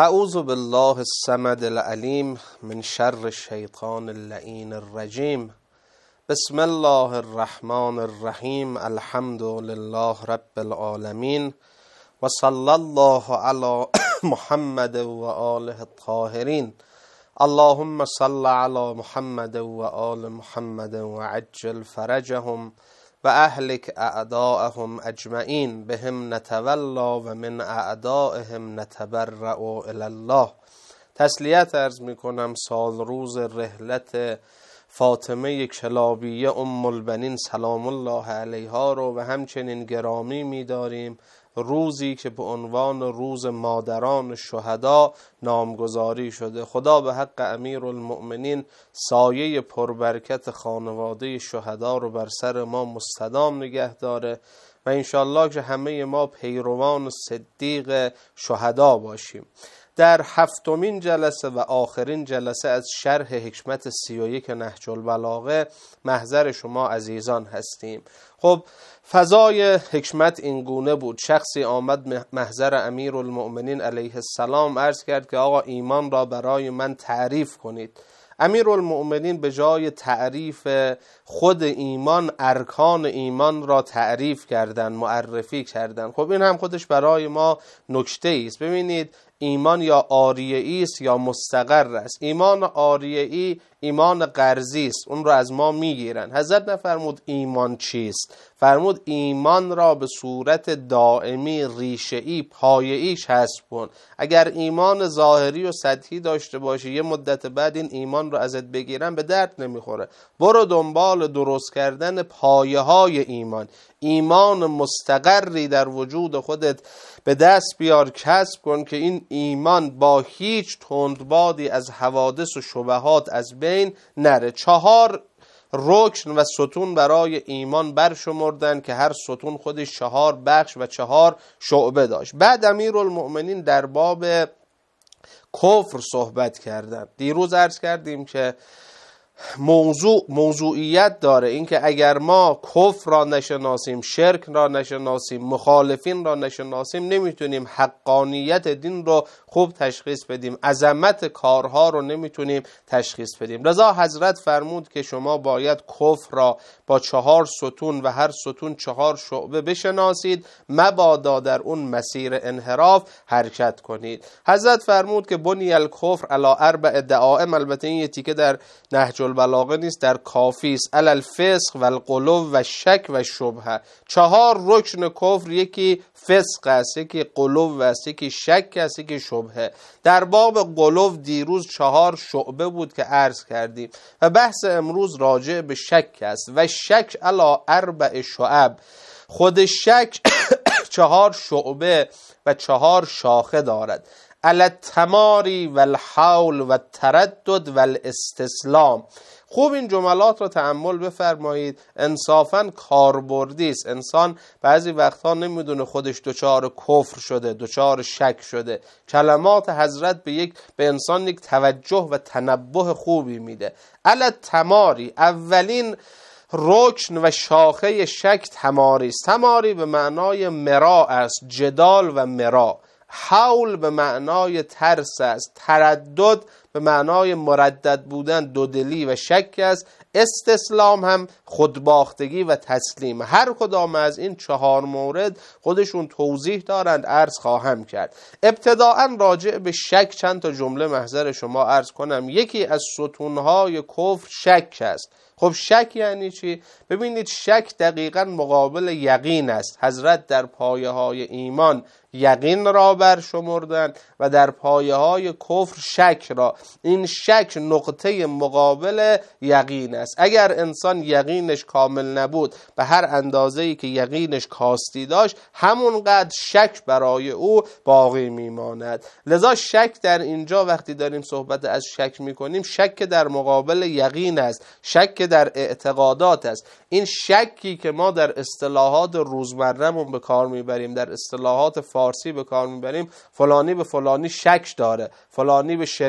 اعوذ بالله الصمد العلیم من شر الشیطان اللعین الرجیم. بسم الله الرحمن الرحیم. الحمد لله رب العالمین و صلی الله علی محمد و آله الطاهرین. اللهم صل علی محمد و آل محمد و عجل فرجهم و اهلک اعداءهم اجمعین. بهم نتولا و من اعدائهم نتبرأ الی الله. تسلیت عرض می کنم سال روز رحلت فاطمه کلابیه ام البنین سلام الله علیها رو و همچنین گرامی می داریم. روزی که به عنوان روز مادران شهدا نامگذاری شده. خدا به حق امیرالمؤمنین سایه پربرکت خانواده شهدا رو بر سر ما مستدام نگه داره و انشالله که همه ما پیروان صدیق شهدا باشیم. در هفتمین جلسه و آخرین جلسه از شرح حکمت 31 نهج البلاغه محضر شما عزیزان هستیم. خب فضای حکمت این گونه بود. شخصی آمد محضر امیرالمؤمنین علیه السلام عرض کرد که آقا ایمان را برای من تعریف کنید. امیرالمؤمنین به جای تعریف خود ایمان ارکان ایمان را تعریف کردن، معرفی کردن. خب این هم خودش برای ما نکته است. ببینید ایمان یا عاریه‌ای است یا مستقر است. ایمان عاریه‌ای ایمان قرضی است، اون را از ما میگیرن. حضرت نفرمود ایمان چیست؟ فرمود ایمان را به صورت دائمی، ریشه‌ای، پایه‌ای کسب کن. اگر ایمان ظاهری و سطحی داشته باشی یه مدت بعد این ایمان را ازت بگیرن به درد نمیخوره. برو دنبال درست کردن پایه‌های ایمان. ایمان مستقری در وجود خودت به دست بیار، کسب کن که این ایمان با هیچ تندبادی از حوادث و شبهات از بین نره. 4 رکن و ستون برای ایمان برشمردن که هر ستون خودش 4 بخش و 4 شعبه داشت. بعد امیرالمؤمنین در باب کفر صحبت کردن. دیروز عرض کردیم که موضوعیت داره، اینکه اگر ما کفر را نشناسیم، شرک را نشناسیم، مخالفین را نشناسیم، نمیتونیم حقانیت دین رو خوب تشخیص بدیم، عظمت کارها رو نمیتونیم تشخیص بدیم. لذا حضرت فرمود که شما باید کفر را با 4 ستون و هر ستون 4 شعبه بشناسید، مبادا در اون مسیر انحراف حرکت کنید. حضرت فرمود که بنی الکفر علی 4 دعائم. البته این یه تیکه در نهج البلاغه نیست، در کافی است. علی الفسق و القلوب و شک و شبهه. 4 رکن کفر، یکی فسق است، یکی قلوب است، یکی شک است، یکی شبهه. در باب قلوب دیروز 4 شعبه بود که عرض کردیم و بحث امروز راجع به شک است. و شک علی 4 شعب. خود شک 4 شعبه و 4 شاخه دارد. علی التماری و الحول و التردد و الاستسلام. خوب این جملات را تأمل بفرمایید. انصافاً کاربردی است. انسان بعضی وقتها نمیدونه خودش دچار کفر شده، دچار شک شده. کلمات حضرت به انسان یک توجه و تنبه خوبی میده. علی التماری، اولین رکن و شاخه شک تماری است. تماری به معنای مرا است، جدال و مرا. حول به معنای ترس است. تردد به معنای مردد بودن، دودلی و شک است. استسلام هم خودباختگی و تسلیم. هر کدام از این 4 مورد خودشون توضیح دارند، عرض خواهم کرد. ابتداءً راجع به شک چند تا جمله محضر شما عرض کنم. یکی از ستونهای کفر شک است. خب شک یعنی چی؟ ببینید شک دقیقاً مقابل یقین است. حضرت در پایه های ایمان یقین را برشمردند و در پایه های کفر شک را. این شک نقطه مقابل یقین است. اگر انسان یقینش کامل نبود، به هر اندازه‌ای که یقینش کاستی داشت، همونقدر شک برای او باقی میماند. لذا شک در اینجا وقتی داریم صحبت از شک میکنیم، شک در مقابل یقین است، شک در اعتقادات است. این شکی که ما در اصطلاحات روزمره‌مون به کار میبریم، در اصطلاحات فارسی به کار میبریم، فلانی به فلانی شک داره، فلانی به شریکش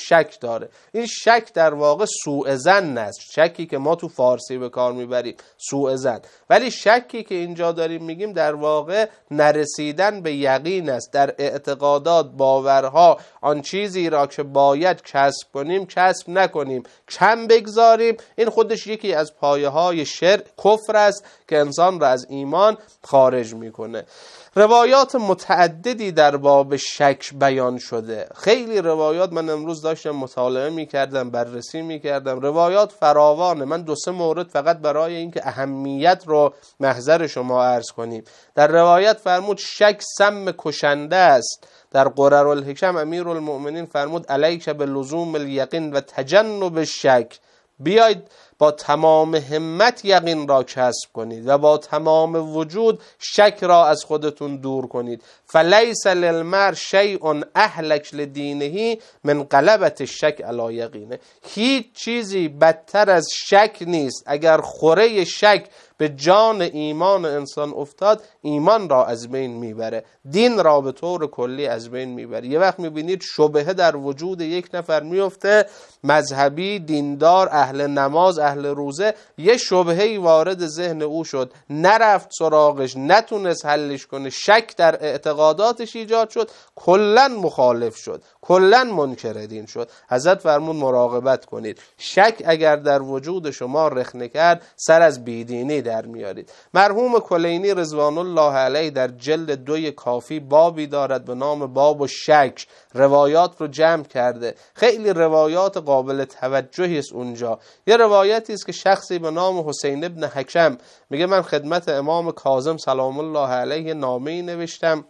شک داره. این شک در واقع سوء ظن است، شکی که ما تو فارسی به کار میبریم سوء ظن، ولی شکی که اینجا داریم میگیم در واقع نرسیدن به یقین است در اعتقادات، باورها، آن چیزی را که باید کسب کنیم کسب نکنیم، کم بگذاریم. این خودش یکی از پایه‌های شرک، کفر است که انسان را از ایمان خارج میکنه. روایات متعددی در باب شک بیان شده، خیلی روایات، من امروز داشتم مطالعه میکردم، بررسی میکردم، روایات فراوانه. من 2-3 مورد فقط برای اینکه اهمیت رو محضر شما عرض کنیم. در روایت فرمود شک سم کشنده است. در قرر الحکم امیرالمؤمنین فرمود علیک بلزوم الیقین و تجنب الشک، بیاید با تمام همت یقین را کسب کنید و با تمام وجود شک را از خودتون دور کنید. فلیس للمرء شیء اهلک لدینه من غلبة الشک علی یقینه. هیچ چیزی بدتر از شک نیست. اگر خوره شک به جان ایمان انسان افتاد، ایمان را از بین میبره، دین را به طور کلی از بین میبره. یه وقت میبینید شبهه در وجود یک نفر میفته، مذهبی، دیندار، اهل نماز، اهل روزه، یه شبهه‌ای وارد ذهن او شد، نرفت سراغش، نتونست حلش کنه، شک در اعتقاداتش ایجاد شد، کلاً مخالف شد، کلاً منکر دین شد. حضرت فرمود مراقبت کنید، شک اگر در وجود شما رخنه کرد، سر از بیدینی در میارید. مرحوم کلینی رضوان الله علیه در جلد 2 کافی بابی دارد به نام باب و شک، روایات رو جمع کرده، خیلی روایات قابل توجهی است اونجا. یه روایتی است که شخصی به نام حسین ابن حکم میگه من خدمت امام کاظم سلام الله علیه نامه‌ای نوشتم،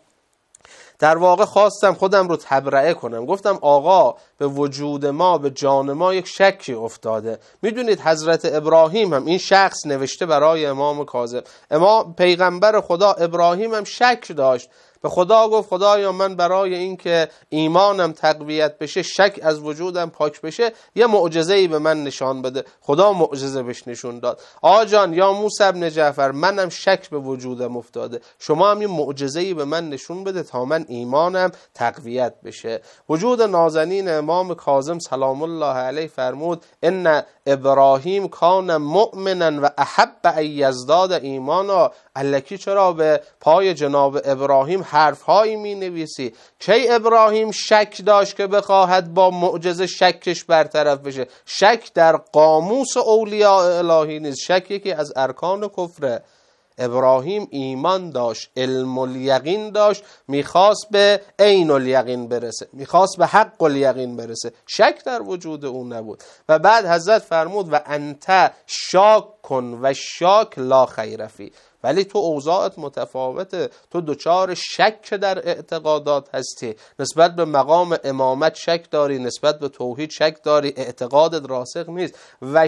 در واقع خواستم خودم رو تبرئه کنم، گفتم آقا به وجود ما، به جان ما یک شکی افتاده. میدونید حضرت ابراهیم هم این شخص نوشته برای امام کاظم، امام پیغمبر خدا ابراهیم هم شک داشت، به خدا گفت خدایا من برای اینکه ایمانم تقویت بشه، شک از وجودم پاک بشه، یه معجزه‌ای به من نشان بده. خدا معجزه بهش نشون داد. آقا جان یا موسی ابن جعفر، منم شک به وجودم افتاده، شما هم یه معجزه‌ای به من نشون بده تا من ایمانم تقویت بشه. وجود نازنین امام کاظم سلام الله علیه فرمود ان ابراهیم کان مؤمنا و احب ان یزداد ایمانا. الکی چرا به پای جناب ابراهیم حرفهایی می نویسی؟ کی ابراهیم شک داشت که بخواهد با معجزه شکش برطرف بشه؟ شک در قاموس اولیاء الهی نیست، شک یکی از ارکان کفره. ابراهیم ایمان داشت، علم الیقین داشت، میخواست به عین الیقین برسه، میخواست به حق الیقین برسه، شک در وجود اون نبود. و بعد حضرت فرمود و انت شاک کن و شاک لا خیر فی، ولی تو اوضاعت متفاوته، تو دچار شک در اعتقادات هستی، نسبت به مقام امامت شک داری، نسبت به توحید شک داری، اعتقادت راسخ نیست. و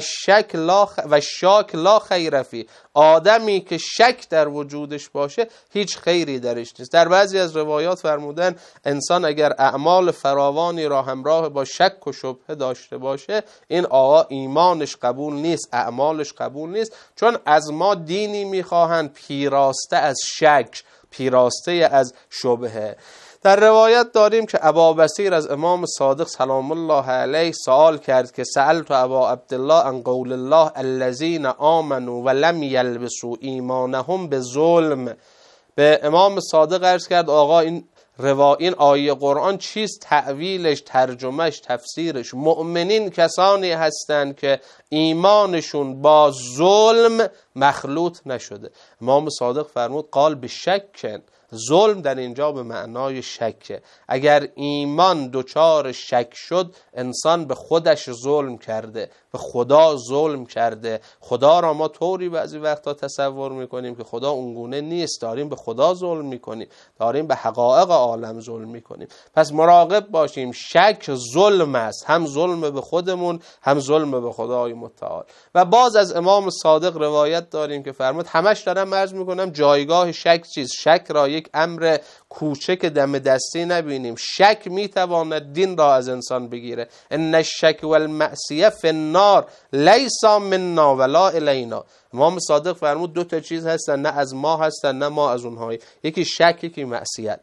شاک لا خیر فی، آدمی که شک در وجودش باشه هیچ خیری درش نیست. در بعضی از روایات فرمودن انسان اگر اعمال فراوانی را همراه با شک و شبهه داشته باشه، این آقا ایمانش قبول نیست، اعمالش قبول نیست، چون از ما دینی میخواهند پیراسته از شک، پیراسته از شبهه. در روایت داریم که ابابصیر از امام صادق سلام الله علیه سوال کرد که سألت ابا عبدالله عن قول الله الذین آمنوا ولم یلبسوا ایمانهم بظلم. به امام صادق عرض کرد آقا این آیه قرآن چیست؟ تعویلش، ترجمهش، تفسیرش. مؤمنین کسانی هستند که ایمانشون با ظلم مخلوط نشده. امام صادق فرمود قال بشکن، ظلم در اینجا به معنای شکه. اگر ایمان دچار شک شد، انسان به خودش ظلم کرده، به خدا ظلم کرده. خدا را ما طوری بعضی وقتا تصور میکنیم که خدا اونگونه نیست، داریم به خدا ظلم میکنیم، داریم به حقایق عالم ظلم میکنیم. پس مراقب باشیم، شک ظلم است، هم ظلم به خودمون، هم ظلم به خدای متعال. و باز از امام صادق روایت داریم که فرمود، همش دارم عرض میکنم جایگاه شک چیست. شک را یک امر کوچک دم دستی نبینیم. شک میتواند دین را از انسان بگیره. ان الشک والمعصیه فی النار لیس منا ولا الینا. امام صادق فرمود 2 چیز هستن، نه از ما هستن نه ما از اونهایی. یکی شک، یکی معصیت.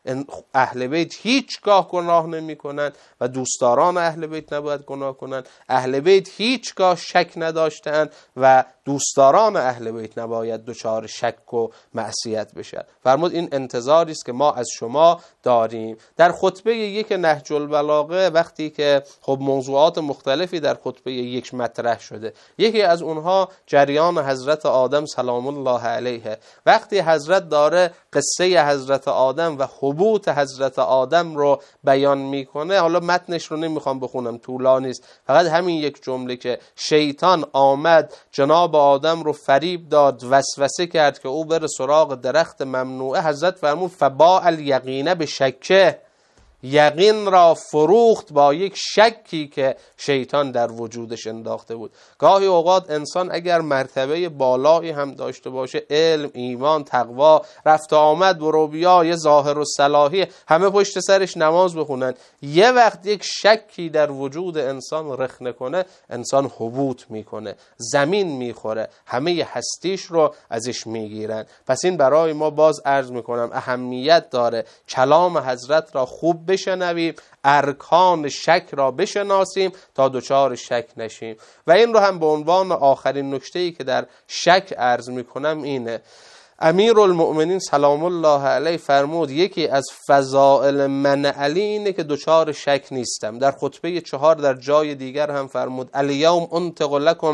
اهل بیت هیچگاه گناه نمی کنند و دوستداران اهل بیت نباید گناه کنند. اهل بیت هیچگاه شک نداشتند و دوستداران اهل بیت نباید دچار شک و معصیت بشن. فرمود این انتظاری است که ما از شما داریم. در خطبه یک نهج البلاغه وقتی که خب موضوعات مختلفی در خطبه یک مطرح شده، یکی از اونها جریان حضرت آدم سلام الله علیه. وقتی حضرت داره قصه حضرت آدم و حبوط حضرت آدم رو بیان میکنه، حالا متنش رو نمیخوام بخونم، طولانی است، فقط همین یک جمله که شیطان آمد جناب آدم رو فریب داد، وسوسه کرد که او بره سراغ درخت ممنوعه، حضرت فرمود فباع الیقین به شکه، یقین را فروخت با یک شکی که شیطان در وجودش انداخته بود. گاهی اوقات انسان اگر مرتبه بالایی هم داشته باشه، علم، ایمان، تقوا، رفت آمد، بروبیا، ظاهر و صلاحی، همه پشت سرش نماز بخونن، یه وقت یک شکی در وجود انسان رخنه کنه، انسان حبوط میکنه، زمین میخوره، همه هستیش رو ازش میگیرن. پس این برای ما باز عرض میکنم اهمیت داره کلام حضرت را خوب بشنویم، ارکان شک را بشناسیم تا دچار شک نشیم. و این رو هم به عنوان آخرین نکته‌ای که در شک عرض میکنم اینه، امیرالمؤمنین سلام الله علیه فرمود یکی از فضائل من علی اینه که دچار شک نیستم. در خطبه 4 در جای دیگر هم فرمود الیوم انطق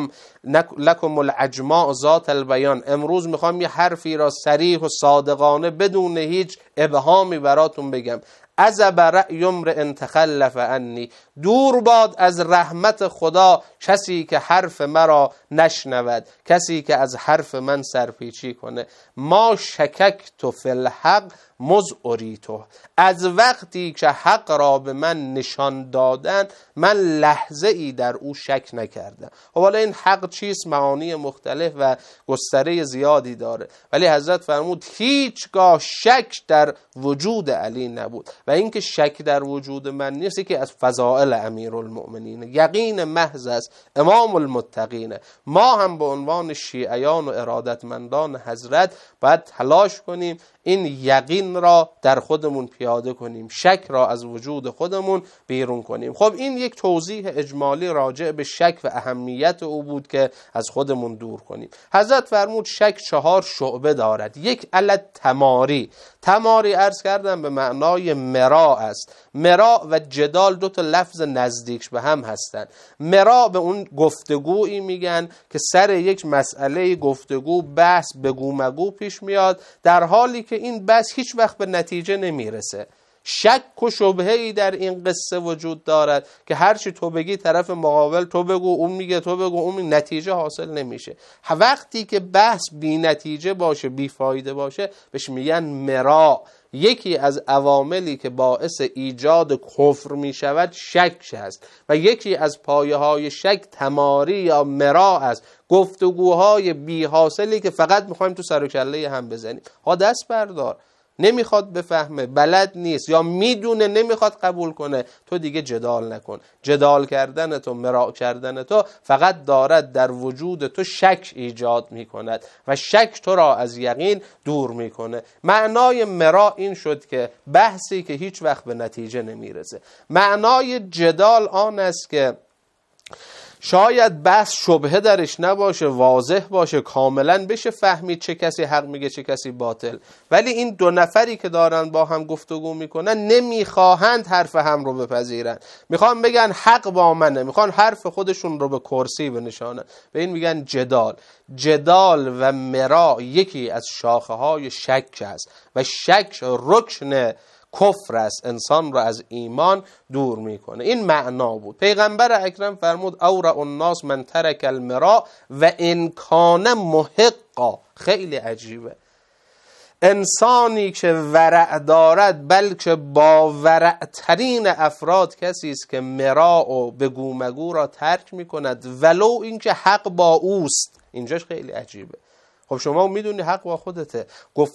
لکم العجماء ذات البیان، امروز میخوام یه حرفی را صریح و صادقانه بدون هیچ ابهامی براتون بگم. عزب رأی امرئ تخلف عنی، دور باد از رحمت خدا کسی که حرف مرا نشنود، کسی که از حرف من سرپیچی کنه. ما شککت فی الحق مذ اریته، از وقتی که حق را به من نشان دادن من لحظه ای در او شک نکردم. خب حالا این حق چیست؟ معانی مختلف و گستره زیادی داره، ولی حضرت فرمود هیچگاه شک در وجود علی نبود. و اینکه شک در وجود من نیست که از فضائل امیرالمؤمنین، یقین محض است، امام المتقین. ما هم به عنوان شیعیان و ارادتمندان حضرت باید تلاش کنیم این یقین را در خودمون پیاده کنیم، شک را از وجود خودمون بیرون کنیم. خب این یک توضیح اجمالی راجع به شک و اهمیت او بود که از خودمون دور کنیم. حضرت فرمود شک 4 شعبه دارد. یک علت تماری، تماری عرض کردم به معنای مرا است. مرا و جدال 2 تا لفظ نزدیک به هم هستند. مرا به اون گفتگویی میگن که سر یک مسئله گفتگو بحث بگو مگو پیش میاد، در حالی که این بحث هیچ وقت به نتیجه نمیرسه. شک و شبهه‌ای در این قصه وجود دارد که هرچی تو بگی طرف مقابل تو بگو، اون میگه تو بگو، اون نتیجه حاصل نمیشه. وقتی که بحث بی نتیجه باشه، بی فایده باشه، بهش میگن مرا. یکی از عواملی که باعث ایجاد کفر می شود شک است و یکی از پایه های شک تماری یا مرا است، گفتگوهای بی حاصلی که فقط میخوایم تو سر و کله هم بزنیم. ها دست بردار، نمیخواد بفهمه، بلد نیست یا میدونه نمیخواد قبول کنه، تو دیگه جدال نکن. جدال کردن تو، مرا کردن تو فقط دارد در وجود تو شک ایجاد میکند و شک تو را از یقین دور میکنه. معنای مرا این شد که بحثی که هیچ وقت به نتیجه نمیرسه. معنای جدال آن است که شاید بحث شبهه درش نباشه، واضح باشه، کاملا بشه فهمید چه کسی حق میگه چه کسی باطل، ولی این 2 نفری که دارن با هم گفتگو میکنن نمیخواهند حرف هم رو بپذیرن، میخوان بگن حق با منه، میخوان حرف خودشون رو به کرسی بنشانن. به این میگن جدال. جدال و مرا یکی از شاخه های شک است و شک رکن کفر است، انسان را از ایمان دور میکنه. این معنا بود. پیغمبر اکرم فرمود اورع الناس من ترک المرا و ان کان محقا. خیلی عجیبه، انسانی که ورع دارد بلکه با ورع ترین افراد کسی است که مرا و بگو مگو را ترک میکند ولو اینکه حق با اوست. اینجاش خیلی عجیبه. خب شما میدونی حق با خودته.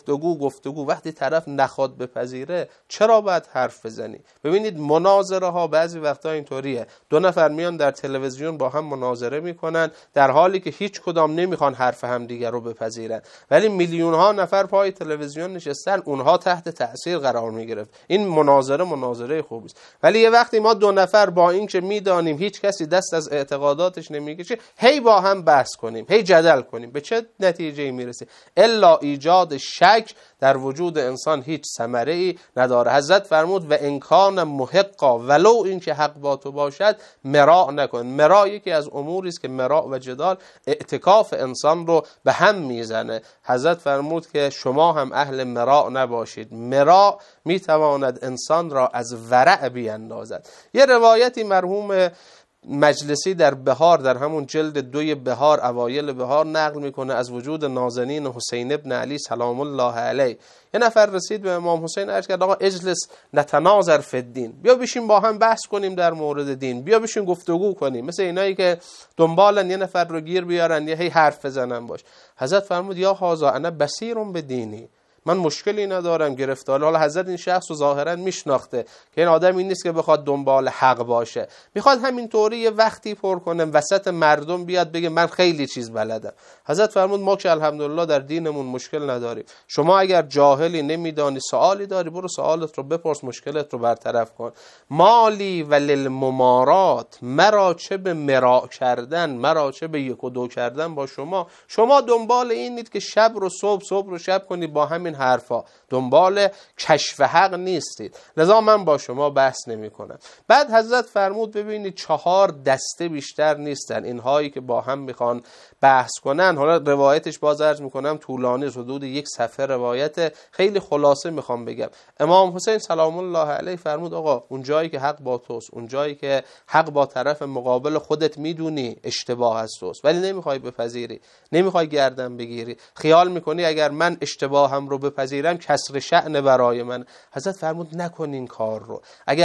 گفتگو وقتی طرف نخواد بپذیره چرا باید حرف بزنی؟ ببینید مناظره ها بعضی وقتا اینطوریه، دو نفر میان در تلویزیون با هم مناظره میکنن در حالی که هیچ کدام نمیخوان حرف همدیگر رو بپذیرن، ولی میلیون ها نفر پای تلویزیون نشستن، اونها تحت تأثیر قرار میگرفت. این مناظره خوبی است. ولی یه وقتی ما دو نفر با این که میدانیم هیچ کسی دست از اعتقاداتش نمیکشه، هی با هم بحث کنیم، هی جدل کنیم، به چه نتیجه‌ای میرسیم؟ الا ایجاد شک در وجود انسان هیچ ثمره‌ای نداره. حضرت فرمود و انکان محقا، ولو این که حق با تو باشد مراء نکن. مراء یکی از اموری است که مراء و جدال اعتکاف انسان رو به هم میزنه. حضرت فرمود که شما هم اهل مراء نباشید. مراء میتواند انسان را از ورع بیاندازد. یه روایتی مرحوم مجلسی در بهار، در همون جلد 2 بهار، اوایل بهار نقل میکنه از وجود نازنین حسین ابن علی سلام الله علیه. یه نفر رسید به امام حسین عرض کرد آقا اجلس نتناظر فی الدین، بیا بشین با هم بحث کنیم در مورد دین، بیا بشین گفتگو کنیم، مثل اینایی که دنبالن یه نفر رو گیر بیارن یه هی حرف بزنن باش. حضرت فرمود یا هذا انا بصیر بدینی، من مشکلی ندارم گرفتار. حالا حضرت این شخص رو ظاهرا میشناخته که این آدم این نیست که بخواد دنبال حق باشه، میخواد همین طوری یه وقتی پر کنه وسط مردم بیاد بگه من خیلی چیز بلدم. حضرت فرمود ما که الحمدلله در دینمون مشکل نداریم، شما اگر جاهلی نمیدانی سوالی داری برو سوالت رو بپرس، مشکلت رو برطرف کن. مالی وللممارات، مرا چه به مراء کردن، مرا چه به یک و دو کردن با شما دنبال اینید که شب رو صبح رو شب کنی با همین حرفا، دنبال کشف حق نیستید، لذا من با شما بحث نمی کنم. بعد حضرت فرمود ببینید 4 دسته بیشتر نیستن اینهایی که با هم میخوان بحث کنن. حالا روایتش باز عرض میکنم طولانی، حدود 1 صفحه روایت، خیلی خلاصه میخوام بگم. امام حسین سلام الله علیه فرمود آقا اون جایی که حق با توست، اون جایی که حق با طرف مقابل خودت میدونی اشتباه از توست ولی نمیخوای بپذیری، نمیخوای گردن بگیری، خیال میکنی اگر من اشتباهم رو بپذیرم کسر شأن برای من. حضرت فرمود نکن این کار رو.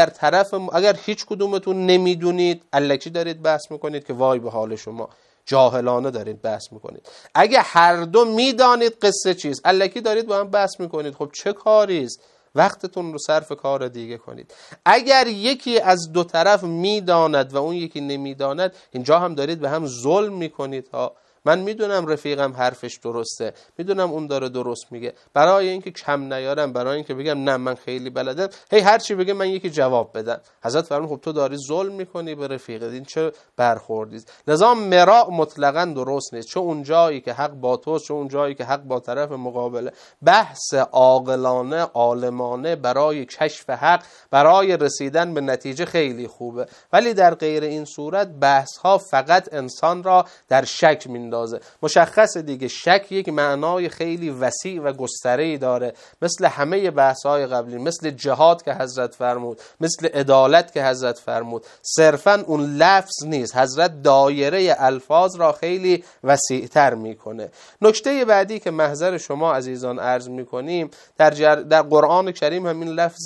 اگر هیچ کدومتون نمیدونید الکی دارید بحث میکنید که وای به حال شما، جاهلانه دارید بحث میکنید. اگه هر دو میدانید قصه چیست الکی دارید با هم بحث میکنید، خب چه کاریست؟ وقتتون رو صرف کار دیگه کنید. اگر یکی از دو طرف میداند و اون یکی نمیداند، اینجا هم دارید به هم ظلم میکنید ها. من میدونم رفیقم حرفش درسته، میدونم اون داره درست میگه، برای اینکه کم نیارم، برای اینکه بگم نه من خیلی بلدم، هی هر چی بگه من یکی جواب بدم. حضرت فرمود خب تو داری ظلم میکنی به رفیقت، این چه برخوردی است؟ لذا مراء مطلقاً درست نیست، چه اون جایی که حق با توست، چه اون جایی که حق با طرف مقابله. بحث عاقلانه، عالمانه برای کشف حق، برای رسیدن به نتیجه خیلی خوبه، ولی در غیر این صورت بحث ها فقط انسان را در شک میندازه. مشخص دیگه شک یک معنای خیلی وسیع و گستره‌ای داره، مثل همه بحث‌های قبلی، مثل جهاد که حضرت فرمود، مثل عدالت که حضرت فرمود. صرفاً اون لفظ نیست، حضرت دایره الفاظ را خیلی وسیع‌تر میکنه. نکته بعدی که محضر شما عزیزان عرض میکنیم، در قرآن کریم همین لفظ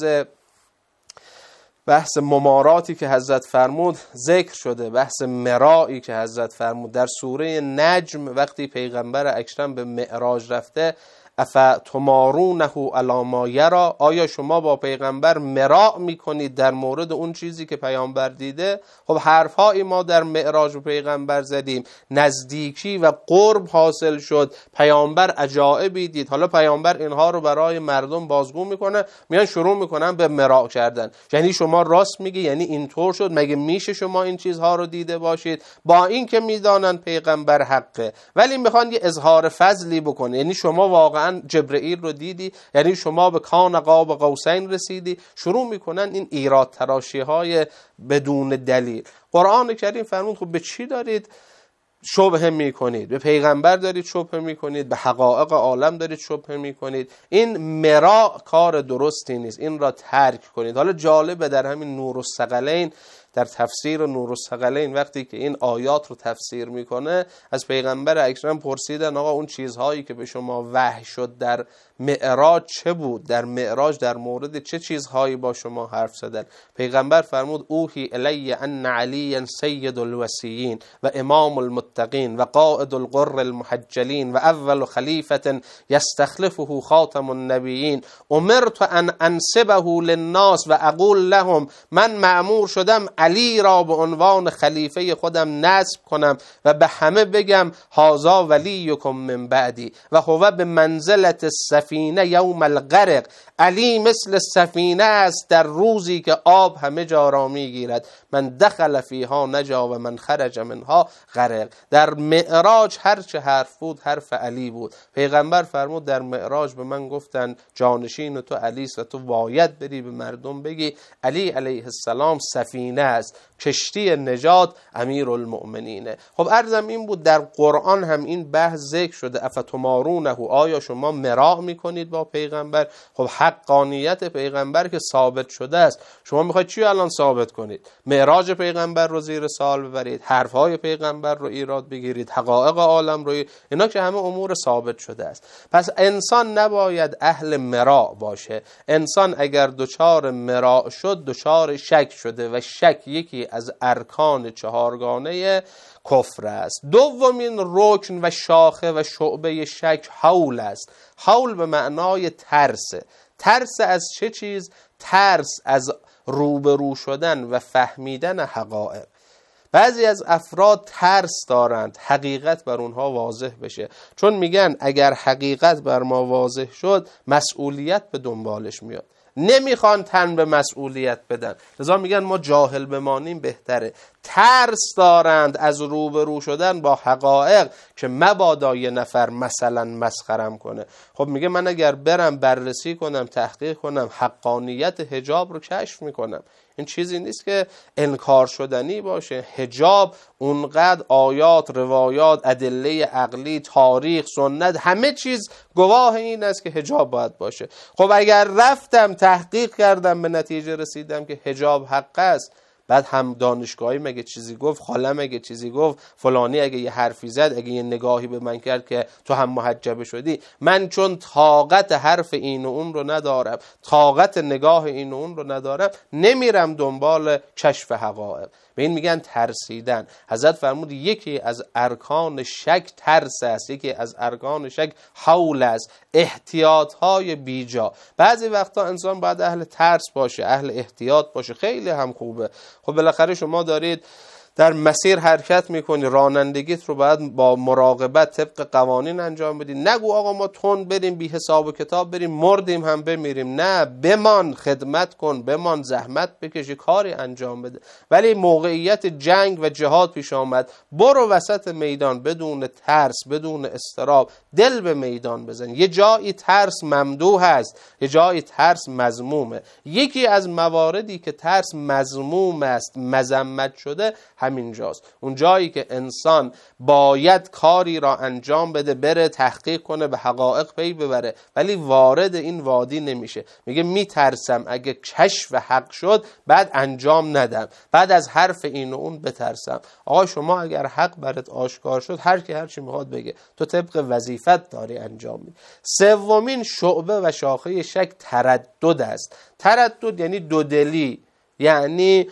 بحث مماراتی که حضرت فرمود ذکر شده، بحث مرائی که حضرت فرمود. در سوره نجم وقتی پیغمبر اکرم به معراج رفته، افتمارونه علی ما یری، آیا شما با پیغمبر مراء میکنید در مورد اون چیزی که پیامبر دیده؟ خب حرفهایی ما در معراج و پیغمبر زدیم، نزدیکی و قرب حاصل شد، پیامبر عجایبی دید، حالا پیامبر اینها رو برای مردم بازگو میکنه، میان شروع میکنن به مراء کردن. یعنی شما راست میگی، یعنی اینطور شد، مگه میشه شما این چیزها رو دیده باشید؟ با این که میدانن پیغمبر حقه ولی میخوان یه اظهار فضلی بکنه، یعنی شما واقعا جبرئیل رو دیدی، یعنی شما به کان قاب قوسین رسیدی. شروع میکنن این ایراد تراشی های بدون دلیل. قرآن کریم فرمود خب به چی دارید شبهه میکنید؟ به پیغمبر دارید شبهه میکنید، به حقایق عالم دارید شبهه میکنید. این مراء کار درستی نیست، این را ترک کنید. حالا جالبه در همین نورالثقلین، در تفسیر نورالثقلین وقتی که این آیات رو تفسیر میکنه، از پیغمبر اکرم پرسیدن آقا اون چیزهایی که به شما وحی شد در معراج چه بود؟ در معراج در مورد چه چیزهایی با شما حرف زدن؟ پیغمبر فرمود اوحی الی ان علی سید الوصیین و امام المتقین و قائد الغر المحجلین و اول خلیفة یستخلفه خاتم النبیین، امرت ان انسبه للناس و اقول لهم، من مأمور شدم علی را به عنوان خلیفه خودم نصب کنم و به همه بگم هذا ولیکم من بعدی و هو به منزلت السفینه یوم الغرق، علی مثل سفینه است در روزی که آب همه جا را میگیرد، من دخل فیها نجا و من خرج منها غرق. در معراج هر چه حرف بود حرف علی بود. پیغمبر فرمود در معراج به من گفتن جانشین تو علی است و تو باید بری به مردم بگی علی علیه السلام سفینه است، کشتی نجات امیرالمؤمنینه. خب عرضم این بود در قرآن هم این بحث ذکر شده، افتمارونه، آیا شما مراء میکنید با پیغمبر؟ خب حقانیت پیغمبر که ثابت شده است، شما میخواید چی الان ثابت کنید؟ معراج پیغمبر رو زیر سوال ببرید، حرفهای پیغمبر رو ایراد بگیرید، حقایق عالم رو، اینا که همه امور ثابت شده است. پس انسان نباید اهل مراء باشه. انسان اگر دچار مراء شد دچار شک شده و شک یکی از ارکان چهارگانه کفر است. دومین رکن و شاخه و شعبه شک حول است. حول به معنای ترس. ترس از چه چیز؟ ترس از روبرو شدن و فهمیدن حقایق. بعضی از افراد ترس دارند حقیقت بر اونها واضح بشه، چون میگن اگر حقیقت بر ما واضح شد مسئولیت به دنبالش میاد، نمیخوان تن به مسئولیت بدن، لذا میگن ما جاهل بمانیم بهتره. ترس دارند از روبرو شدن با حقایق که مبادا یه نفر مثلا مسخرم کنه. خب میگه من اگر برم بررسی کنم، تحقیق کنم، حقانیت حجاب رو کشف میکنم. این چیزی نیست که انکار شدنی باشه. حجاب اونقدر آیات، روایات، ادله عقلی، تاریخ، سنت، همه چیز گواه این است که حجاب باید باشه. خب اگر رفتم تحقیق کردم به نتیجه رسیدم که حجاب حق است، بعد هم دانشگاهی مگه چیزی گفت، خاله مگه چیزی گفت، فلانی اگه یه حرفی زد، اگه یه نگاهی به من کرد که تو هم محجبه شدی، من چون طاقت حرف این و اون رو ندارم، طاقت نگاه این و اون رو ندارم، نمیرم دنبال کشف حقایق. به این میگن ترسیدن. حضرت فرمود یکی از ارکان شک ترس است، یکی از ارکان شک حول است، احتیاط های بیجا. بعضی وقتا انسان باید اهل ترس باشه، اهل احتیاط باشه، خیلی هم خوبه. خب بالاخره شما دارید در مسیر حرکت میکنی، رانندگیت رو باید با مراقبت طبق قوانین انجام بدی. نگو آقا ما تند بریم، بی حساب و کتاب بریم، مردیم هم بمیریم. نه، بمان، خدمت کن، بمان، زحمت بکشی، کاری انجام بده. ولی موقعیت جنگ و جهاد پیش آمد، برو وسط میدان بدون ترس، بدون اضطراب، دل به میدان بزن. یه جایی ترس ممدوح هست، یه جایی ترس مذمومه. یکی از مواردی که ترس مذموم است، مذمت شده، همینجاست. اون جایی که انسان باید کاری را انجام بده، بره تحقیق کنه، به حقایق پی ببره، ولی وارد این وادی نمیشه. میگه میترسم اگه کشف حق شد بعد انجام ندم، بعد از حرف این و اون بترسم. آقا شما اگر حق برات آشکار شد، هر کی هر چی میخواد بگه، تو طبق وظیفت داری انجام میدی. سومین شعبه و شاخه شک تردد است. تردد یعنی دودلی، یعنی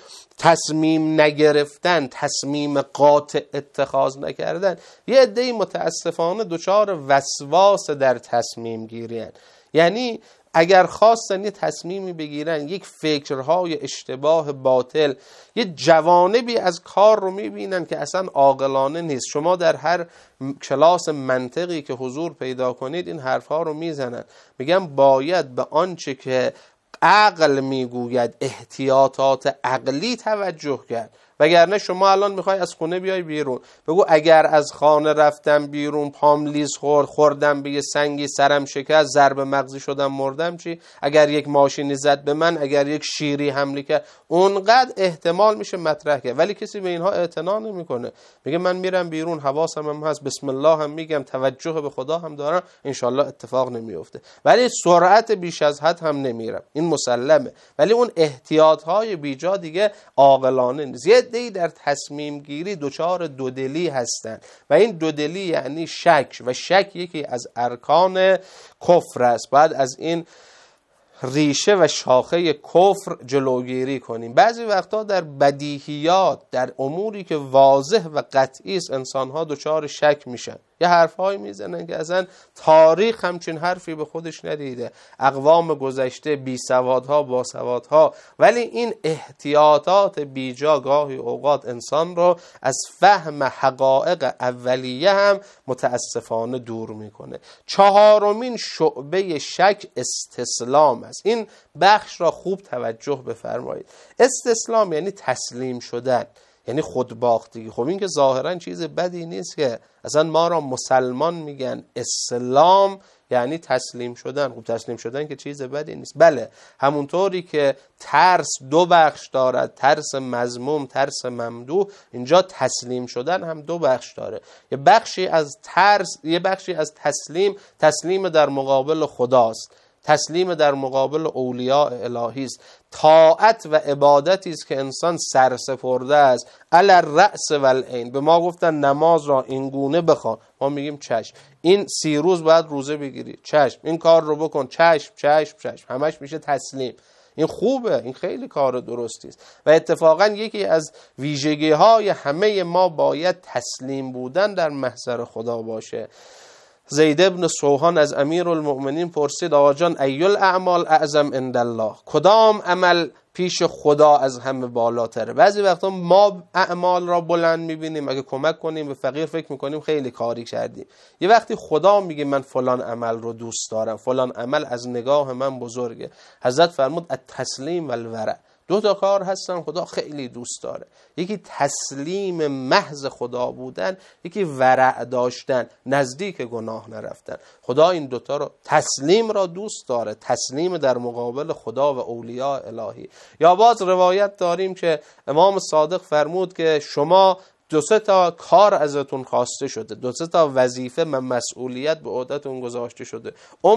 تصمیم نگرفتن، تصمیم قاطع اتخاذ نکردن. یه عده‌ای متاسفانه دچار وسواس در تصمیم گیری هستند. یعنی اگر خواستن یه تصمیمی بگیرن، یک فکرهای اشتباه باطل، یه جوانبی از کار رو میبینن که اصلا عاقلانه نیست. شما در هر کلاس منطقی که حضور پیدا کنید این حرفها رو میزنن، میگن باید به آنچه که عقل میگوید، احتیاطات عقلی توجه کرد. وگرنه شما الان میخوای از خونه بیای بیرون، بگو اگر از خانه رفتم بیرون پام لیز خوردم به یه سنگی سرم شکست، ضرب مغزی شدم مردم، چی؟ اگر یک ماشینی زد به من، اگر یک شیری حمله کرد، اونقدر احتمال میشه مطرح کرد. ولی کسی به اینها اعتنا نمیکنه، میگه من میرم بیرون، حواسم هم هست، بسم الله هم میگم، توجه به خدا هم دارم، انشالله اتفاق نمیفته. ولی سرعت بیش از حد هم نمیرم، این مسلمه. ولی اون احتیاط های بیجا دیگه عاقلانه نیست. یه عده‌ای در تصمیم گیری دچار دودلی هستند و این دودلی یعنی شک، و شک یکی از ارکان کفر است. باید از این ریشه و شاخه کفر جلوگیری کنیم. بعضی وقتا در بدیهیات، در اموری که واضح و قطعی است، انسان‌ها دچار شک میشن. یه حرفایی میزنن که اصلا تاریخ همچین حرفی به خودش ندیده، اقوام گذشته، بی سوادها، با سوادها، ولی این احتیاطات بیجا گاهی اوقات انسان رو از فهم حقایق اولیه هم متاسفانه دور میکنه. چهارمین شعبه شک استسلام است. این بخش را خوب توجه بفرمایید. استسلام یعنی تسلیم شدن، یعنی خودباختگی. خب این که ظاهرا چیز بدی نیست که اصلا ما را مسلمان میگن. اسلام یعنی تسلیم شدن. خب تسلیم شدن که چیز بدی نیست. بله، همونطوری که ترس دو بخش دارد، ترس مذموم، ترس ممدوح، اینجا تسلیم شدن هم دو بخش داره. یه بخشی از ترس، یه بخشی از تسلیم در مقابل خداست، تسلیم در مقابل اولیاء الهی است. طاعت و عبادتی است که انسان سرسپرده است. علی الرأس و العین. به ما گفتن نماز را این گونه بخوان، ما میگیم چشم. این 30 روز باید روزه بگیری، چشم. این کار رو بکن، چشم چشم چشم. همش میشه تسلیم. این خوبه، این خیلی کار درستی است و اتفاقا یکی از ویژگی های همه ما باید تسلیم بودن در محضر خدا باشه. زید ابن سوحان از امیرالمؤمنین پرسید آقا جان ای الاعمال اعظم عند الله، کدام عمل پیش خدا از همه بالاتره؟ بعضی وقتا ما اعمال را بلند میبینیم، اگه کمک کنیم به فقیر فکر میکنیم خیلی کاری کردیم. یه وقتی خدا میگه من فلان عمل رو دوست دارم، فلان عمل از نگاه من بزرگه. حضرت فرمود التسلیم و الورع. 2 تا کار هستن خدا خیلی دوست داره، یکی تسلیم محض خدا بودن، یکی ورع داشتن، نزدیک گناه نرفتن. خدا این 2 تا رو، تسلیم را دوست داره، تسلیم در مقابل خدا و اولیاء الهی. یا باز روایت داریم که امام صادق فرمود که شما 2-3 تا کار ازتون خواسته شده، 2-3 تا وظیفه و مسئولیت به عهده‌تون گذاشته شده.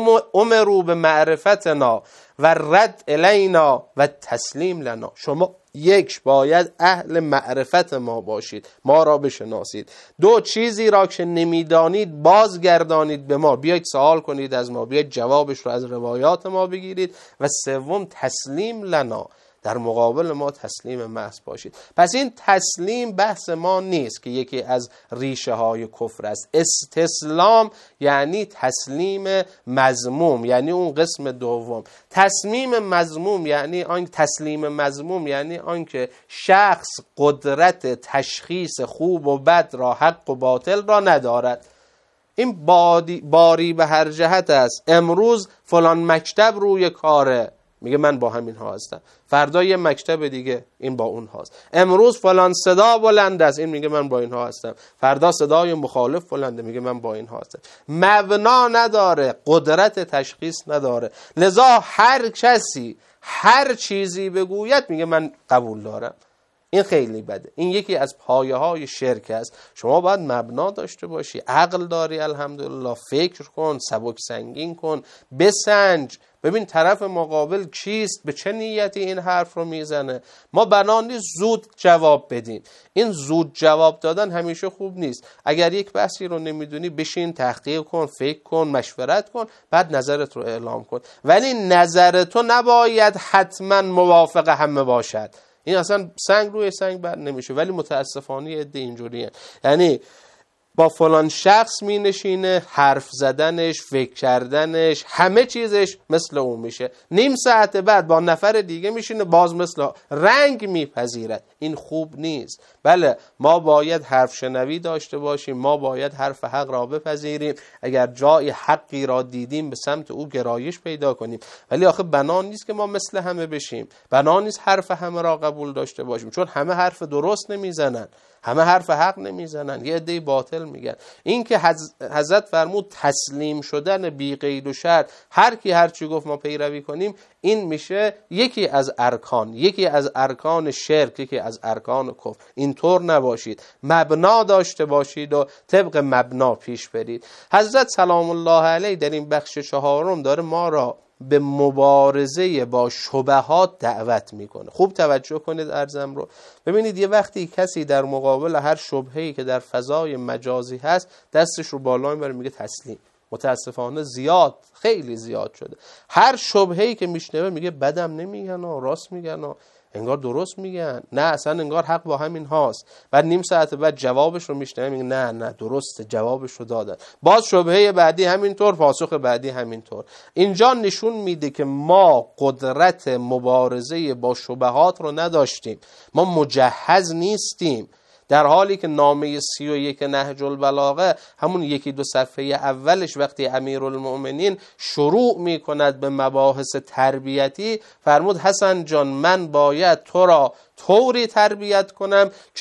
امروا به معرفتنا و رد الینا و تسلیم لنا. شما 1 باید اهل معرفت ما باشید، ما را بشناسید. 2 چیزی را که نمیدانید بازگردانید به ما، بیاید سوال کنید از ما، بیاید جوابش رو از روایات ما بگیرید. و 3 تسلیم لنا، در مقابل ما تسلیم محض باشید. پس این تسلیم بحث ما نیست که یکی از ریشه های کفر است. استسلام یعنی تسلیم مذموم، یعنی اون قسم دوم. تسلیم مذموم یعنی آن که شخص قدرت تشخیص خوب و بد را، حق و باطل را ندارد. این باری به هر جهت است. امروز فلان مکتب روی کاره، میگه من با همین ها هستم. فردا یه مکتب دیگه، این با اون هاست. امروز فلان صدا بلند است، این میگه من با اینها هستم. فردا صدای مخالف بلنده، میگه من با اینها هستم. مبنا نداره، قدرت تشخیص نداره. لذا هر کسی هر چیزی بگوید میگه من قبول دارم. این خیلی بده. این یکی از پایه های شرک است. شما باید مبنا داشته باشی، عقل داری الحمدلله، فکر کن، سبک سنگین کن، بسنج، ببین طرف مقابل کیست، به چه نیتی این حرف رو میزنه. ما بنا نیست زود جواب بدیم. این زود جواب دادن همیشه خوب نیست. اگر یک بحثی رو نمیدونی بشین تحقیق کن، فکر کن، مشورت کن، بعد نظرت رو اعلام کن. ولی نظر تو نباید حتما موافق همه باشد. این اصلا سنگ روی سنگ بر نمیشه. ولی متاسفانه عده اینجوریه، یعنی با فلان شخص می نشینه، حرف زدنش، فکر کردنش، همه چیزش مثل اون میشه. نیم ساعت بعد با نفر دیگه میشینه، باز مثل رنگ میپذیرد. این خوب نیست. بله، ما باید حرف شنوی داشته باشیم، ما باید حرف حق را بپذیریم. اگر جای حقی را دیدیم به سمت او گرایش پیدا کنیم. ولی آخه بنا نیست که ما مثل همه بشیم، بنا نیست حرف همه را قبول داشته باشیم، چون همه حرف درست نمیزنن، همه حرف حق نمیزنن، یه عده باطل میگن. این که حضرت فرمود تسلیم شدن بی قید و شرط، هر کی هر چی گفت ما پیروی کنیم، این میشه یکی از ارکان شرک، یکی از ارکان کفر. اینطور نباشید، مبنا داشته باشید و طبق مبنا پیش برید. حضرت سلام الله علیه در این بخش 4 داره ما را به مبارزه با شبهات دعوت میکنه. خوب توجه کنید عرضم رو. ببینید یه وقتی کسی در مقابل هر شبهه‌ای که در فضای مجازی هست دستش رو بالا میبره میگه تسلیم. متاسفانه زیاد، خیلی زیاد شده. هر شبهه‌ای که میشنوه میگه بدم نمیگن و راست میگن و انگار درست میگن، نه اصلا انگار حق با همین هاست. بعد نیم ساعت بعد جوابش رو میشنوه میگه نه درسته، جوابش رو دادن. باز شبهه بعدی همینطور، پاسخ بعدی همینطور. اینجا نشون میده که ما قدرت مبارزه با شبهات رو نداشتیم، ما مجهز نیستیم. در حالی که نامه 31 نهج البلاغه همون یکی دو صفحه اولش وقتی امیرالمؤمنین شروع می کند به مباحث تربیتی، فرمود حسن جان من باید تو را طوری تربیت کنم که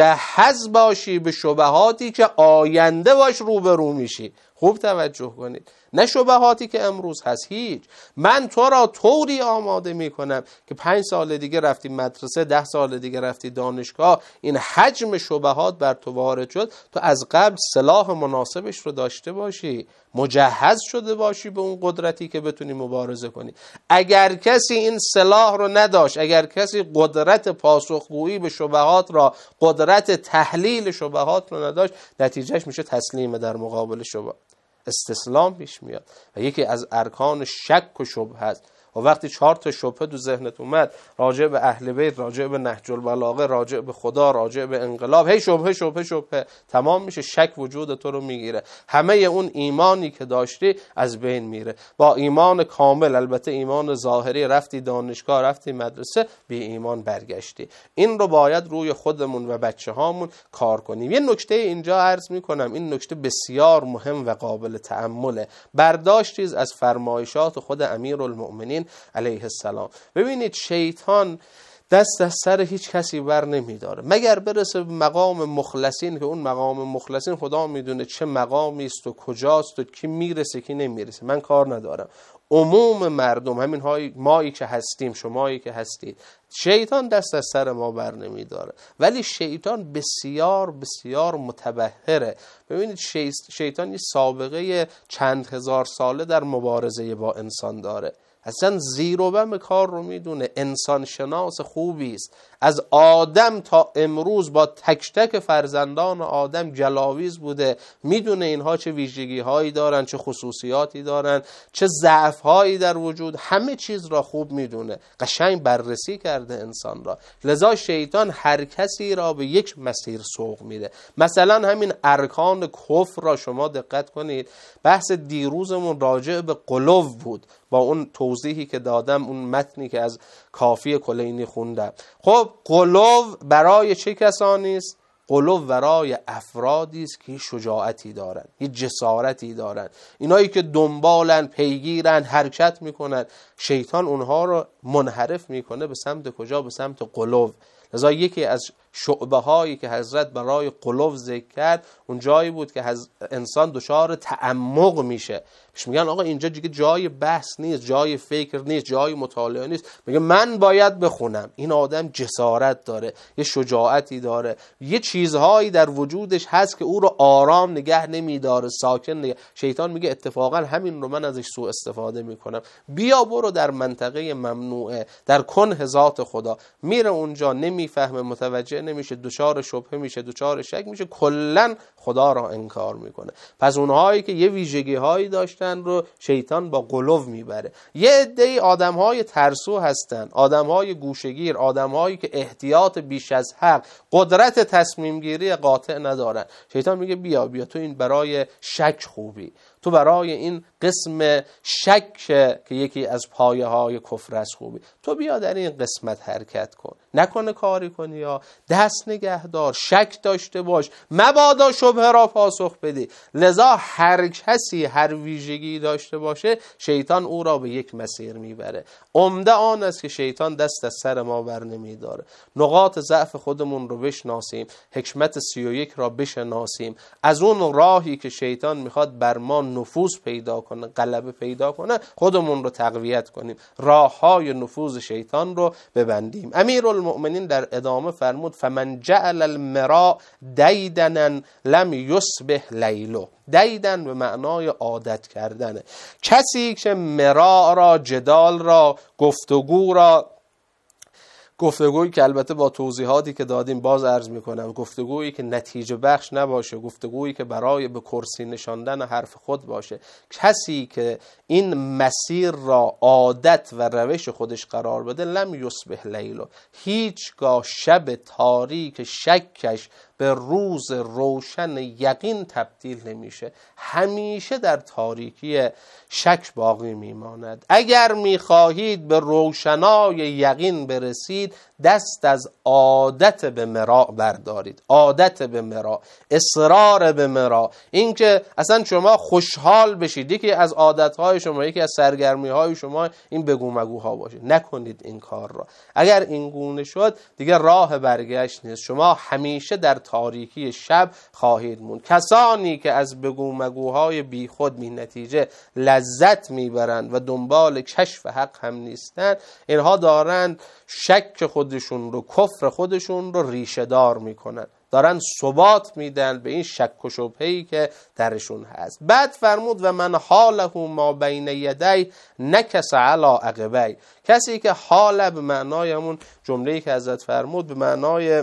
مجهز باشی به شبهاتی که آینده باش روبرو میشی. خوب توجه کنید، نه شبهاتی که امروز هست، هیچ. من تو را طوری آماده می کنم که 5 سال دیگه رفتی مدرسه، 10 سال دیگه رفتی دانشگاه، این حجم شبهات بر تو وارد شد، تو از قبل سلاح مناسبش رو داشته باشی، مجهز شده باشی به اون قدرتی که بتونی مبارزه کنی. اگر کسی این سلاح رو نداشت، اگر کسی قدرت پاسخگویی به شبهات را، قدرت تحلیل شبهات رو نداشت، نتیجهش میشه تسلیم در مقابل شبهات، استسلام پیش میاد. و یکی از ارکان شک و شبهه است. و وقتی 4 تا شبهه تو ذهنت اومد، راجع به اهل بیت، راجع به نهج البلاغه، راجع به خدا، راجع به انقلاب، هی شبهه شبهه شبهه، تمام میشه، شک وجود تو رو میگیره، همه اون ایمانی که داشتی از بین میره. با ایمان کامل، البته ایمان ظاهری، رفتی دانشگاه، رفتی مدرسه، بی ایمان برگشتی. این رو باید روی خودمون و بچه هامون کار کنیم. یه نکته اینجا عرض میکنم، این نکته بسیار مهم و قابل تأمله. برداشتی از فرمایشات خود امیرالمؤمنین علیه السلام. ببینید شیطان دست از سر هیچ کسی بر نمیداره مگر برسه به مقام مخلصین، که اون مقام مخلصین خدا میدونه چه مقامی است و کجاست و کی میرسه کی نمیرسه، من کار ندارم. عموم مردم، همین مایی که هستیم، شمایی که هستید، شیطان دست از سر ما بر نمیداره. ولی شیطان بسیار بسیار متبحره. ببینید شیطان یه سابقه چند هزار ساله در مبارزه با انسان داره، اصلا زیر و بم کار رو میدونه، انسان شناس خوبی است. از آدم تا امروز با تک تک فرزندان آدم جلاویز بوده، میدونه اینها چه ویژگی هایی دارن، چه خصوصیاتی دارن، چه ضعف هایی در وجود، همه چیز را خوب میدونه، قشنگ بررسی کرده انسان را. لذا شیطان هر کسی را به یک مسیر سوق میده. مثلا همین ارکان کفر را شما دقت کنید، بحث دیروزمون راجع به قلو بود با اون توضیحی که دادم، اون متنی که از کافی کلینی خوندم. خب قلو برای چه کسانی است؟ قلو برای افرادی است که شجاعتی دارن، یه جسارتی دارن، اینایی که دنبالن، پیگیرن، حرکت میکنن. شیطان اونها رو منحرف میکنه به سمت کجا؟ به سمت قلو. لذا یکی از شعبه هایی که حضرت برای قلو ذکر کرد اون جایی بود که انسان دچار تعمق میشه. میگن آقا اینجا دیگه جای بحث نیست، جای فکر نیست، جای مطالعه نیست. میگه من باید بخونم. این آدم جسارت داره، یه شجاعتی داره، یه چیزهایی در وجودش هست که او رو آرام نگه نمیداره، ساکن نگه. شیطان میگه اتفاقا همین رو من ازش سوء استفاده میکنم، بیا برو در منطقه ممنوعه، در کنه ذات خدا. میره اونجا، نمیفهمه، متوجه نمیشه، دچار شبهه میشه، دچار شک میشه، کلا خدا را انکار میکنه. پس اونهایی که یه ویژگی هایی داشتن رو شیطان با قلو میبره. یه عده‌ای آدمهای ترسو هستن، آدمهای گوشه‌گیر، آدمهایی که احتیاط بیش از حق، قدرت تصمیم گیری قاطع ندارن. شیطان میگه بیا تو این برای شک خوبی، تو برای این قسم شک که یکی از پایه های کفر است خوبی، تو بیا در این قسمت حرکت کن، نکنه کاری کنی یا دست نگه دار، شک داشته باش، مبادا شبهه را پاسخ بدی. لذا هر کسی هر ویژگی داشته باشه شیطان او را به یک مسیر میبره. عمده آن است که شیطان دست از سر ما بر نمیداره. نقاط ضعف خودمون رو بشناسیم، حکمت 31 را بشناسیم، از اون راهی که شیطان میخواد بر ما نفوذ پیدا کنه، غلبه پیدا کنه، خودمون رو تقویت کنیم، راههای نفوذ شیطان رو ببندیم. امیرالمؤمنین المؤمنین در ادامه فرمود فمن جعل المراء دیدنا لم یصبح لیلو. دیدن به معنای عادت کردنه. کسی که مراء را، جدال را، گفتگویی که البته با توضیحاتی که دادیم باز عرض میکنم، گفتگویی که نتیجه بخش نباشه، گفتگویی که برای به کرسی نشاندن حرف خود باشه، کسی که این مسیر را عادت و روش خودش قرار بده، لم یصبح لیلو، هیچگاه شب تاریک شکش به روز روشن یقین تبدیل نمیشه، همیشه در تاریکی شک باقی میماند. اگر میخواهید به روشنای یقین برسید، دست از عادت به مراء بردارید. عادت به مراء، اصرار به مراء، این که اصلا شما خوشحال بشید، یکی از عادتهای شما، یکی از سرگرمیهای شما این بگو مگوها باشه. نکنید این کار را. اگر این گونه شد دیگه راه برگشت نیست، شما همیشه در تاریکی شب خواهید موند. کسانی که از بگو مگوهای بی خود بی نتیجه لذت میبرند و دنبال کشف حق هم نیستند، اینها دارند شک خودشون رو، کفر خودشون رو ریشه دار میکنن، دارن ثبات میدن به این شک و شبهه‌ای که درشون هست. بعد فرمود و من حاله ما بین یدی نکس علی عقبی. کسی که حاله به معنای همون جمله‌ای که حضرت فرمود به معنای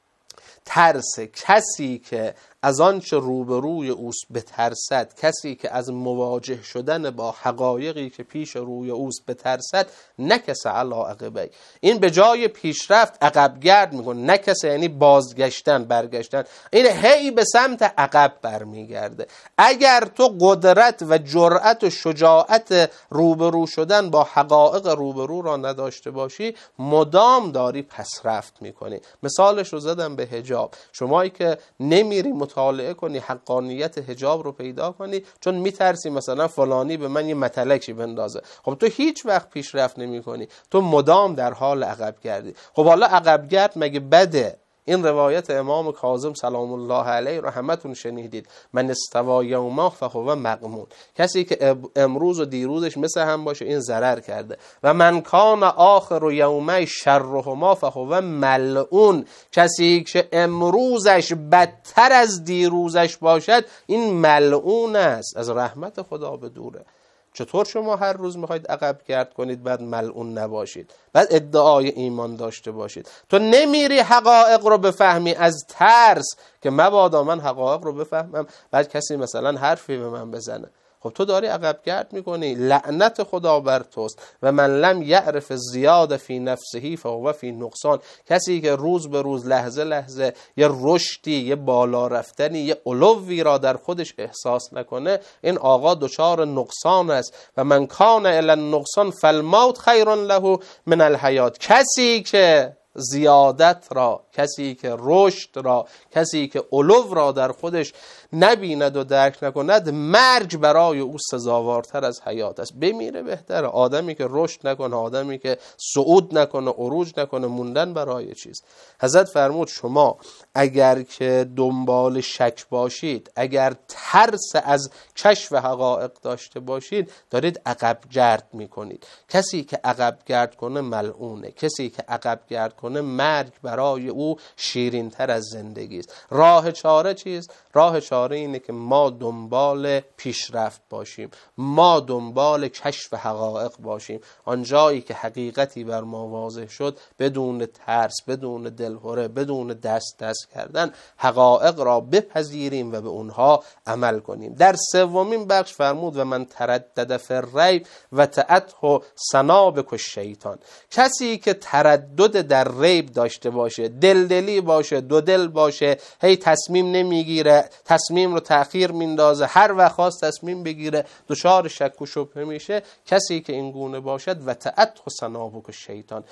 ترس، کسی که از آنچه روبروی اوست بترسد، کسی که از مواجه شدن با حقایقی که پیش روی اوست بترسد، نکس علی عقبی، این به جای پیشرفت عقب گرد میکنه. نکس یعنی بازگشتن، برگشتن، این هی به سمت عقب برمیگرده. اگر تو قدرت و جرأت و شجاعت روبرو شدن با حقایق روبرو را نداشته باشی، مدام داری پس رفت میکنی. مثالش رو زدم به حجاب. شمایی که نمیری مطالعه کنی حقانیت حجاب رو پیدا کنی، چون میترسی مثلا فلانی به من یه متلکی بندازه، خب تو هیچ وقت پیشرفت نمی کنی، تو مدام در حال عقب گردی. خب حالا عقب گرد مگه بده؟ این روایت امام کاظم سلام الله علیه رو همتون شنیدید، من استوى یوما فهو مغمون. کسی که امروز و دیروزش مثل هم باشه این ضرر کرده. و من کان آخر یومی شرهما فهو ملعون. کسی که امروزش بدتر از دیروزش باشد این ملعون است، از رحمت خدا به دوره. چطور شما هر روز میخواید عقب گرد کنید بعد ملعون نباشید، بعد ادعای ایمان داشته باشید؟ تو نمیری حقایق رو بفهمی از ترس که مبادا من حقایق رو بفهمم بعد کسی مثلا حرفی به من بزنه. خب تو داری عقب گرد میکنی، لعنت خدا بر توست. و من لم یعرف زیاد فی نفسه فهو فی نقصان. کسی که روز به روز لحظه لحظه یه رشدی، یه بالا رفتنی، یه علوی را در خودش احساس نکنه، این آقا دچار نقصان است. و من کان الی النقصان فالموت خیر له من الحیات. کسی که زیادت را، کسی که رشد را، کسی که علو را در خودش نبیند و درک نکند، مرگ برای او سزاوارتر از حیات است. بمیره بهتره. آدمی که رشد نکنه، آدمی که صعود نکنه، عروج نکنه، موندن برای چیز. حضرت فرمود شما اگر که دنبال شک باشید، اگر ترس از کشف حقایق داشته باشید، دارید عقب گرد میکنید. کسی که عقب گرد کنه ملعونه. کسی که عقب گرد کنه مرگ برای او شیرین تر از زندگی است. راه چاره چیست؟ راه چاره اینه که ما دنبال پیشرفت باشیم، ما دنبال کشف حقایق باشیم. آنجایی که حقیقتی بر ما واضح شد، بدون ترس، بدون دلهره، بدون دست کردن، حقایق را بپذیریم و به اونها عمل کنیم. در سومین بخش فرمود و من تردد فی الریب و تعته سنابک الشیطان. کسی که تردد در ریب داشته باشه، دلدلی باشه، دو دل باشه، هی تصمیم نمیگیره، تصمیم رو تأخیر میندازه، هر وقت خواست تصمیم بگیره دچار شک و شبهه میشه، کسی که این گونه باشد و تعته سنابک الشیطان،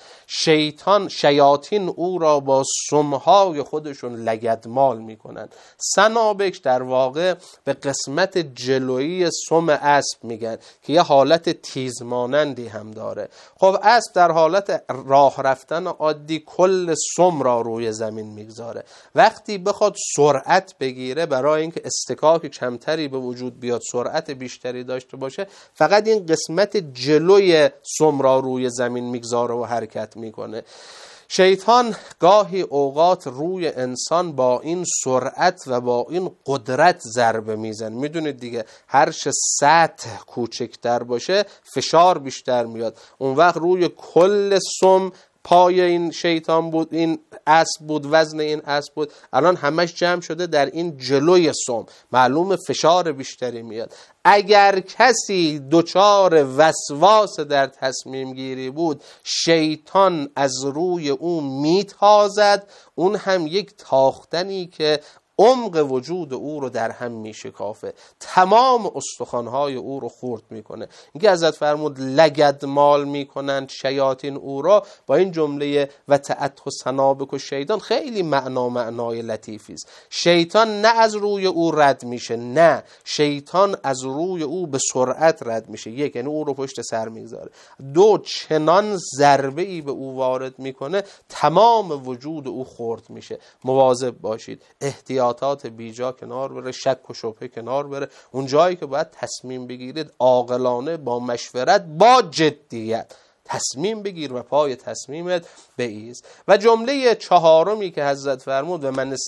شیاطین او را با سمهای خودشون لگدمال میکنن. سنابک در واقع به قسمت جلویی سم اسب میگن که یه حالت تیزمانندی هم داره. خب اسب در حالت راه رفتن عادی کل سم را روی زمین میگذاره. وقتی بخواد سرعت بگیره، برای اینکه استکاک کمتری به وجود بیاد، سرعت بیشتری داشته باشه، فقط این قسمت جلوی سم را روی زمین میگذاره و حرکت میکنه. شیطان گاهی اوقات روی انسان با این سرعت و با این قدرت ضربه میزن. میدونید دیگه هر چه سطح کوچکتر باشه فشار بیشتر میاد. اون وقت روی کل سم پای این شیطان بود، این اسب بود، وزن این اسب بود، الان همش جمع شده در این جلوی سم، معلوم فشار بیشتری میاد. اگر کسی دچار وسواس در تصمیم گیری بود، شیطان از روی اون میتازد، اون هم یک تاختنی که عمق وجود او رو در هم میشکافه، تمام استخوان‌های او رو خرد میکنه. اینکه حضرت فرمود لگدمال میکنند شیاطین او را، با این جمله و تعت و سنابک و شیطان خیلی معنای لطیفی است. شیطان نه از روی او رد میشه، نه، شیطان از روی او به سرعت رد میشه. یک، یعنی او رو پشت سر میذاره. دو، چنان ضربه ای به او وارد میکنه تمام وجود او خرد میشه. مواظب باشید، احتیاطات بیجا کنار بره، شک و شبهه کنار بره. اون جایی که باید تصمیم بگیرید عاقلانه، با مشورت، با جدیت تصمیم بگیر و پای تصمیمت بایست. و جمله چهارمی که حضرت فرمود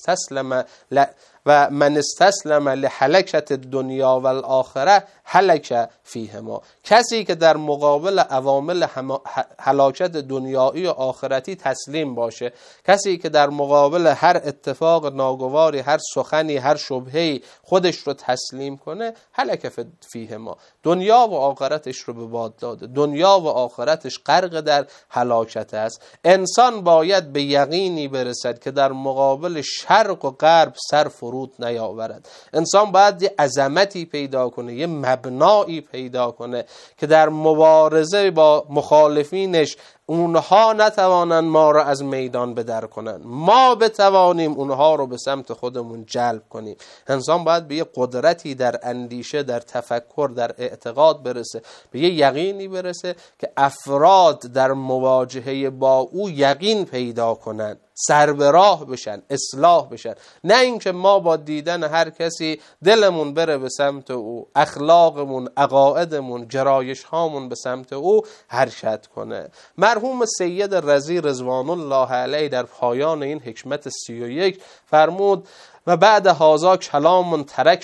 و من استسلم لهلکت الدنیا و الاخره هلک فیهما، کسی که در مقابل عوامل هلاکت دنیایی و آخرتی تسلیم باشه، کسی که در مقابل هر اتفاق ناگواری، هر سخنی، هر شبهه‌ای خودش رو تسلیم کنه، هلک فیهما، دنیا و آخرتش رو به باد داده، دنیا و آخرتش غرق در هلاکت است. انسان باید به یقینی برسد که در مقابل شرق و غرب سر فرود نیاورد. انسان باید یه عظمتی پیدا کنه، یه مبنایی پیدا کنه که در مبارزه با مخالفینش اونها نتوانند ما را از میدان بدر کنند، ما بتوانیم اونها رو به سمت خودمون جلب کنیم. انسان باید به یه قدرتی در اندیشه، در تفکر، در اعتقاد برسه، به یه یقینی برسه که افراد در مواجهه با او یقین پیدا کنند، سر به راه بشن، اصلاح بشن. نه اینکه ما با دیدن هر کسی دلمون بره به سمت او، اخلاقمون، عقایدمون، جرایش هامون به سمت او حرکت کنه. مرحوم سید رضی رضوان الله علیه در پایان این حکمت 31 فرمود و بعد هذا کلام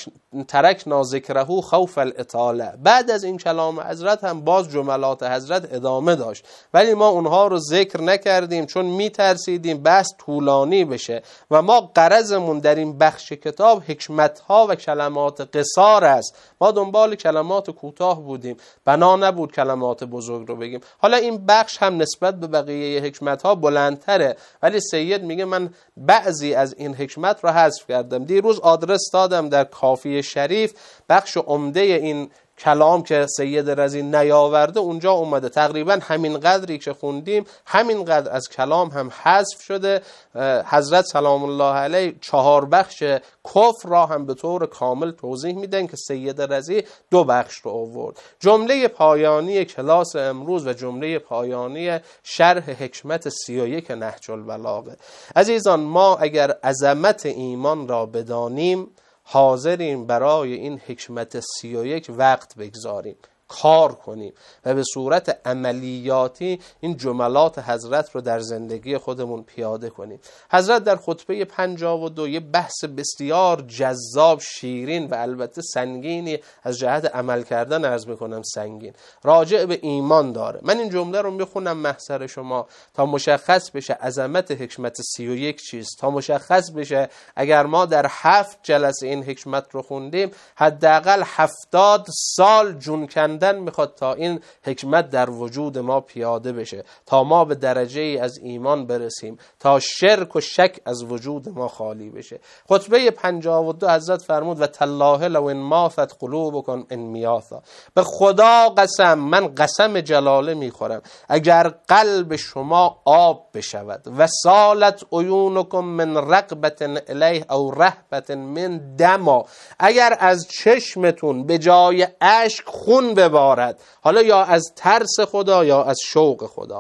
ترکنا ذکره خوف الاطاله. بعد از این کلام حضرت هم باز جملات حضرت ادامه داشت، ولی ما اونها رو ذکر نکردیم چون میترسیدیم بحث طولانی بشه و ما غرضمون در این بخش کتاب حکمتها و کلمات قصار است. ما دنبال کلمات کوتاه بودیم، بنا نبود کلمات بزرگ رو بگیم. حالا این بخش هم نسبت به بقیه حکمتها بلندتره، ولی سید میگه من بعضی از این حکمت رو حذف کردم. دیروز آدرس دادم در کافی شریف، بخش عمده این کلام که سید رضی نیاورده اونجا اومده. تقریبا همین قدری که خوندیم، همین قدر از کلام هم حذف شده. حضرت سلام الله علیه 4 بخش کفر را هم به طور کامل توضیح میدن که سید رضی 2 بخش رو آورد. جمله پایانی کلاس امروز و جمله پایانی شرح حکمت 31 نهج البلاغه. عزیزان، ما اگر عظمت ایمان را بدانیم، حاضریم برای این حکمت 31 وقت بگذاریم، کار کنیم و به صورت عملیاتی این جملات حضرت رو در زندگی خودمون پیاده کنیم. حضرت در خطبه 52 یه بحث بسیار جذاب، شیرین و البته سنگینی از جهت عمل کردن عرض میکنم سنگین، راجع به ایمان داره. من این جمله رو میخونم محضر شما تا مشخص بشه عظمت حکمت 31 چیست، تا مشخص بشه اگر ما در 7 جلسه این حکمت رو خوندیم حداقل 70 سال جون کندن میخواد تا این حکمت در وجود ما پیاده بشه، تا ما به درجه ای از ایمان برسیم، تا شرک و شک از وجود ما خالی بشه. خطبه 52 حضرت فرمود و تالله لو ان مافت قلوبکم ان میاثا، به خدا قسم، من قسم جلاله میخورم، اگر قلب شما آب بشود و سالت عیونکم من رغبت الیه او رهبت من دما، اگر از چشمتون به جای اشک خون ببارد، حالا یا از ترس خدا یا از شوق خدا،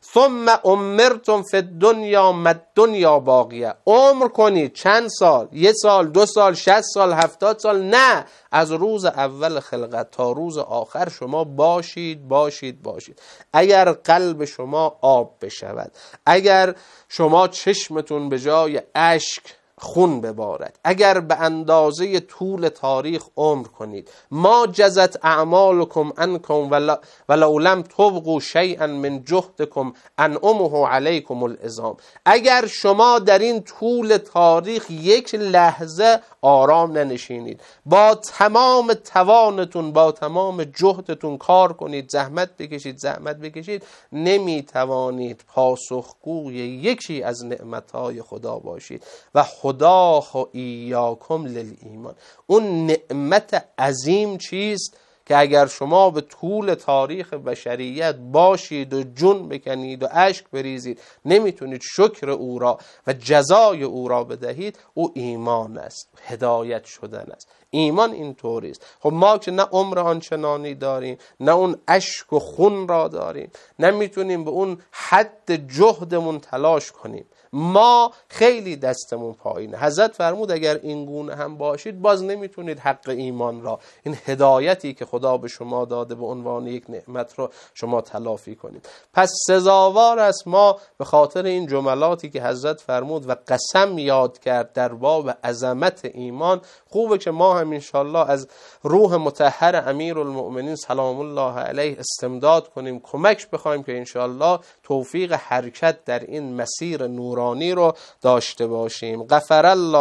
ثم امرتم فی الدنیا ما الدنیا باقیه. عمر کنید چند سال، 1 سال، 2 سال، 60 سال، 70 سال، نه، از روز اول خلقت تا روز آخر شما باشید باشید باشید. اگر قلب شما آب بشود، اگر شما چشمتون به جای اشک خون ببارد، اگر به اندازه طول تاریخ عمر کنید، ما جزت اعمالکم عنکم ولو لم تبقوا شیئا من جهدکم انعمه علیکم العظام. اگر شما در این طول تاریخ یک لحظه آرام ننشینید، با تمام توانتون، با تمام جهدتون کار کنید، زحمت بکشید، نمیتوانید پاسخگوی یکی از نعمتهای خدا باشید. و خدا ایاکم للایمان. اون نعمت عظیم چیست که اگر شما به طول تاریخ بشریت باشید و جون بکنید و اشک بریزید نمیتونید شکر او را و جزای او را بدهید، او ایمان است، هدایت شدن است. ایمان این طوری است. خب ما که نه عمر آنچنانی داریم، نه اون اشک و خون را داریم، نمیتونیم به اون حد جهدمون تلاش کنیم. ما خیلی دستمون پایینه. حضرت فرمود اگر این گونه هم باشید باز نمیتونید حق ایمان را، این هدایتی که خدا به شما داده به عنوان یک نعمت رو شما تلافی کنید. پس سزاوار است ما به خاطر این جملاتی که حضرت فرمود و قسم یاد کرد در باب عظمت ایمان، خوبه که ما هم انشالله از روح مطهر امیرالمؤمنین سلام الله علیه استمداد کنیم، کمک بخوایم که انشالله توفیق حرکت در این مسیر نورانی رو داشته باشیم. غفر الله